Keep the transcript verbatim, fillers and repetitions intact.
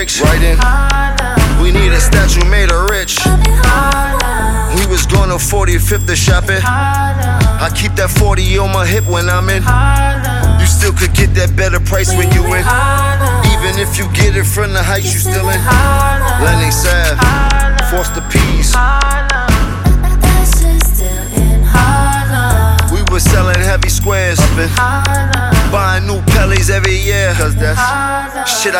bricks. Writing, we need a statue made of rich. We was going to forty-fifth to shop it. I keep that forty on my hip when I'm in. You still could get that better price when you in. Even if you get it from the heights, you still in. Lennox Ave, Foster Peas. We was selling heavy squares, buying new Pellies every year. Cause that's shit I